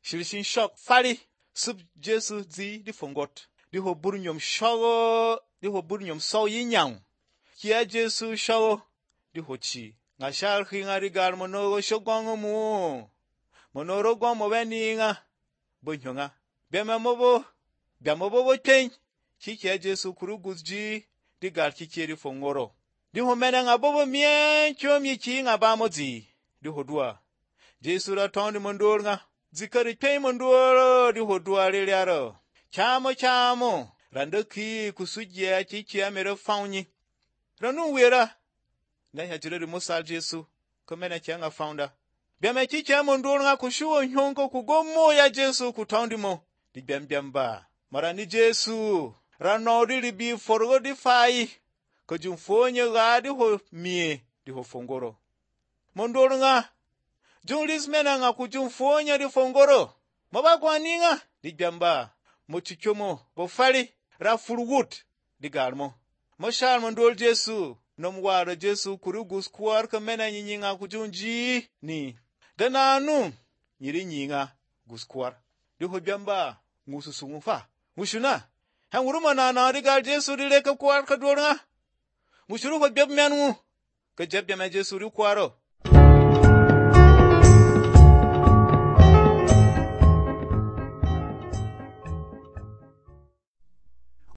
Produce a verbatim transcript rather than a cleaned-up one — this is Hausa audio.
Shirishin shok fari. Sub Jesu zi di fongot. Di ho burnyom shogo. Di ho burnyom so yinyang. Kia Jesu shogo. Di ho chi. Nga shal hinga rigar monogo shogongo mu. Monoro gong mo weni nga. Bunyo nga. Bema mobo. Bema mobo chen. Chikia Jesu kurugus ji. Di gar chikia di fongoro. Di ho mena nga bobo mien chom yi chi nga ba mo zi. Di ho dua. Jesu ra tondi mondor nga. Zikari pei mondoro di ho dua riliaro. Chamo chamo. Rando ki kusujia chikia mero faunyi. Ranu wera. Na ya jire di musal Jesu. Kumena chia nga faunda. Biame chikia mondor nga kushuo nyongo kugomo ya Jesu kutondi mo. Di biam biam ba. Marani Jesu. Rano di ribi forgo di fai. Kujumfonye ga di ho mie. Di ho fongoro. Mondor nga. Junglis mena nga kujumfonye di fongoro. Maba kwa ninga. Di biam ba. Mochichomo. Bofari. Rafurgut. Di garmo. Moshal mondor Jesu. Nomwara Jesu kurugus kuar kamena nyinga kujunji. Ni. Dana anu. Nyiri nyinga. Guskuar. Di ho biam ba. Ngususungu fa. Mushuna. Hanguruma na na digal Jesu di leka kuar kador nga. Mushuru ho biam menu. Kajab biam Jesu di kuaro.